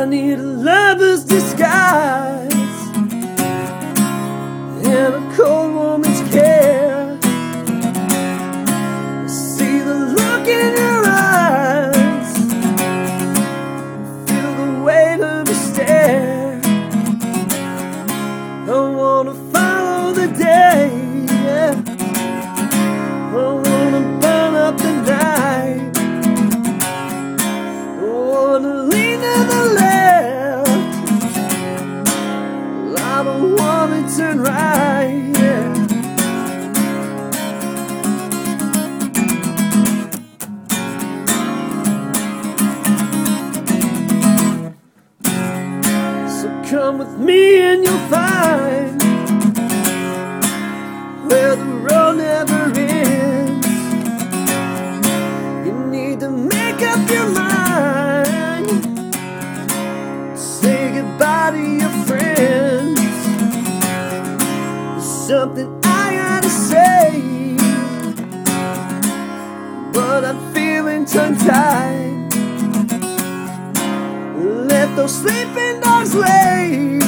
I need a lover's disguise and a cold woman's care. See the look in your eyes, feel the weight of your stare. I wanna follow the day, yeah. I wanna burn up the night. I wanna lean to the left, I don't wanna turn right, yeah. So come with me and you'll find where the road never ends. You need to make up your mind, say goodbye to your friends. There's something I gotta say, but I'm feeling tongue-tied. Let those sleeping dogs lay,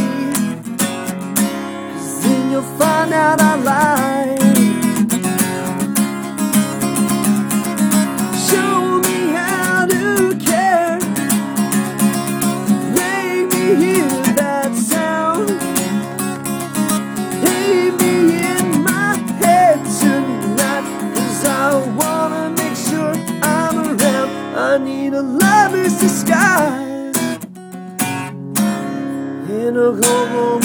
'cause then you'll find out I lied. Show me how to care, make me hear that sound, leave me in my head tonight, 'cause I wanna make sure I'm around. I need a lover's disguise in a cold